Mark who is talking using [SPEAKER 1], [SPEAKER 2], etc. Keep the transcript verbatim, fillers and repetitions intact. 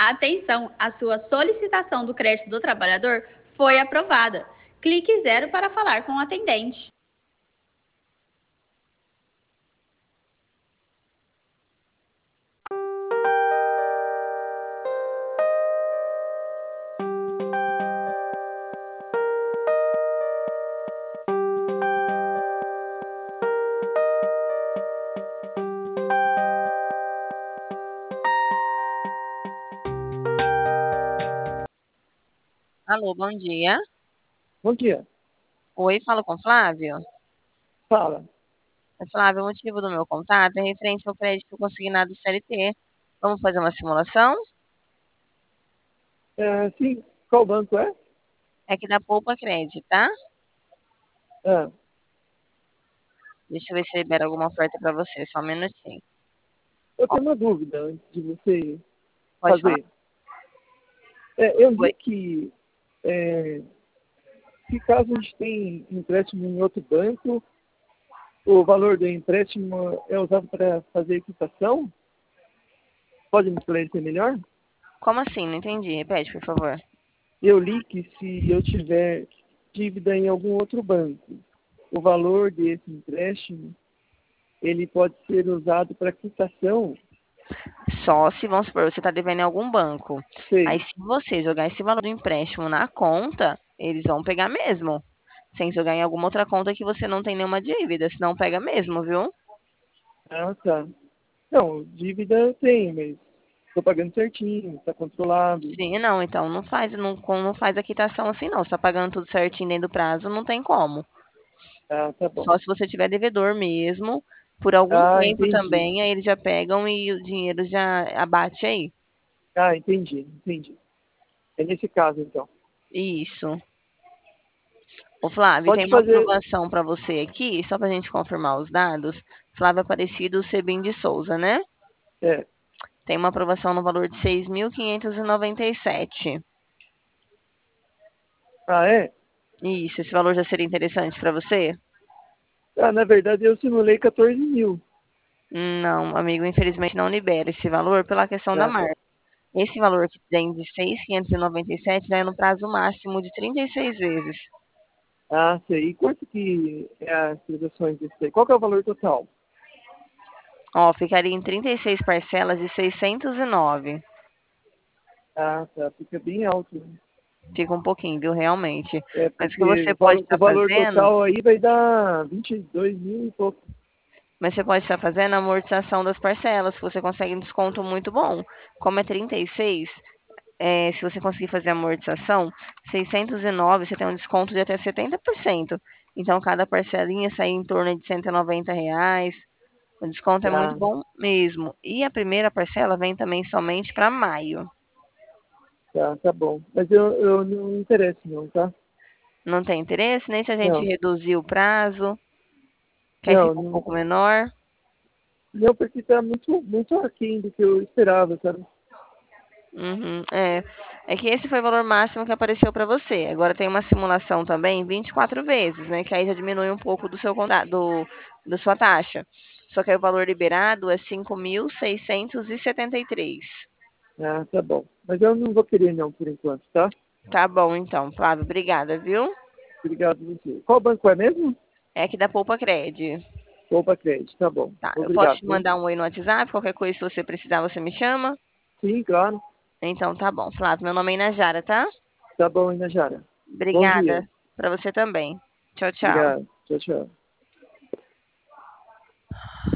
[SPEAKER 1] Atenção, a sua solicitação do crédito do trabalhador foi aprovada. Clique zero para falar com o atendente.
[SPEAKER 2] Alô, bom dia.
[SPEAKER 3] Bom dia.
[SPEAKER 2] Oi, falo com Flávio.
[SPEAKER 3] Fala.
[SPEAKER 2] Flávio, o motivo do meu contato é referente ao crédito consignado C L T. Vamos fazer uma simulação?
[SPEAKER 3] É, sim, qual banco é?
[SPEAKER 2] É que da Poupa Crédito, tá?
[SPEAKER 3] Ah,
[SPEAKER 2] Deixa eu ver se libera alguma oferta para você, só um minutinho.
[SPEAKER 3] eu
[SPEAKER 2] Ó,
[SPEAKER 3] tenho uma dúvida antes de você
[SPEAKER 2] pode falar.
[SPEAKER 3] fazer. É, eu
[SPEAKER 2] Oi.
[SPEAKER 3] li que é, se caso a gente tem empréstimo em outro banco, o valor do empréstimo é usado para fazer quitação? Pode me esclarecer melhor?
[SPEAKER 2] Como assim? Não entendi. Repete, por favor.
[SPEAKER 3] Eu li que se eu tiver dívida em algum outro banco, o valor desse empréstimo ele pode ser usado para quitação.
[SPEAKER 2] Só se, vamos supor, você está devendo em algum banco. Aí,
[SPEAKER 3] Sei.
[SPEAKER 2] se você jogar esse valor do empréstimo na conta, eles vão pegar mesmo. Sem jogar em alguma outra conta que você não tem nenhuma dívida, senão pega mesmo, viu?
[SPEAKER 3] Ah, tá. Não, dívida eu tenho, mas estou pagando certinho, está controlado.
[SPEAKER 2] Sim, não, então não faz, não, com- não faz a quitação assim, não. Você tá pagando tudo certinho dentro do prazo, não tem como.
[SPEAKER 3] Ah, tá bom.
[SPEAKER 2] Só se você tiver devedor mesmo, por algum
[SPEAKER 3] Ah,
[SPEAKER 2] tempo
[SPEAKER 3] entendi.
[SPEAKER 2] também, aí eles já pegam e o dinheiro já abate aí.
[SPEAKER 3] Ah, entendi, entendi. É nesse caso, então.
[SPEAKER 2] Isso. Ô, Flávio, tem
[SPEAKER 3] Pode
[SPEAKER 2] uma
[SPEAKER 3] fazer.
[SPEAKER 2] aprovação para você aqui, só para a gente confirmar os dados. Flávio Aparecido Sebim de Souza, né?
[SPEAKER 3] É.
[SPEAKER 2] Tem uma aprovação no valor de seis mil quinhentos e noventa e sete.
[SPEAKER 3] Ah, é?
[SPEAKER 2] Isso, esse valor já seria interessante para você?
[SPEAKER 3] Ah, na verdade eu simulei quatorze mil.
[SPEAKER 2] Não, amigo, infelizmente não libera esse valor pela questão da
[SPEAKER 3] Ah, tá.
[SPEAKER 2] marca. Esse valor que tem de seis mil quinhentos e noventa e sete já é no prazo máximo de trinta e seis vezes.
[SPEAKER 3] Ah, sei. E quanto que é as transações desse aí? Qual que é o valor total?
[SPEAKER 2] Ó, ficaria em trinta e seis parcelas de seiscentos e nove.
[SPEAKER 3] Ah, tá. Fica bem alto, né?
[SPEAKER 2] Fica um pouquinho, viu, realmente.
[SPEAKER 3] É
[SPEAKER 2] Mas o que
[SPEAKER 3] porque
[SPEAKER 2] você
[SPEAKER 3] o
[SPEAKER 2] pode
[SPEAKER 3] valor, o
[SPEAKER 2] estar
[SPEAKER 3] valor
[SPEAKER 2] fazendo,
[SPEAKER 3] total aí vai dar vinte e dois mil e pouco.
[SPEAKER 2] mas você pode estar fazendo a amortização das parcelas, que você consegue um desconto muito bom. Como é trinta e seis, é, se você conseguir fazer a amortização, seiscentos e nove você tem um desconto de até setenta por cento. Então, cada parcelinha sai em torno de cento e noventa reais. O desconto é muito
[SPEAKER 3] Ah,
[SPEAKER 2] bom mesmo. E a primeira parcela vem também somente para maio.
[SPEAKER 3] tá, tá bom. Mas eu, eu não me interesso não, tá?
[SPEAKER 2] Não tem interesse, nem se a gente
[SPEAKER 3] Não,
[SPEAKER 2] reduzir o prazo, quer
[SPEAKER 3] não,
[SPEAKER 2] ficar um
[SPEAKER 3] não,
[SPEAKER 2] pouco menor.
[SPEAKER 3] não, porque tá muito, muito aquém do que eu esperava, sabe?
[SPEAKER 2] Uhum, é. É que esse foi o valor máximo que apareceu para você. Agora tem uma simulação também, vinte e quatro vezes, né? Que aí já diminui um pouco do seu conta- do, da sua taxa. Só que aí o valor liberado é cinco mil seiscentos e setenta e três.
[SPEAKER 3] Ah, tá bom. Mas eu não vou querer não, por enquanto, tá?
[SPEAKER 2] Tá bom, então, Flávio, obrigada, viu?
[SPEAKER 3] Obrigado a você. Qual banco é mesmo?
[SPEAKER 2] É que da Poupa Cred.
[SPEAKER 3] Poupa Crédito, tá bom.
[SPEAKER 2] Tá, eu posso
[SPEAKER 3] Obrigado,
[SPEAKER 2] te
[SPEAKER 3] viu?
[SPEAKER 2] mandar um oi no WhatsApp, qualquer coisa, se você precisar, você me chama.
[SPEAKER 3] Sim, claro.
[SPEAKER 2] Então tá bom, Flávio, meu nome é Inajara, tá?
[SPEAKER 3] Tá bom, Inajara. Bom dia.
[SPEAKER 2] Obrigada. Para você também. Tchau, tchau.
[SPEAKER 3] Obrigado. Tchau, tchau.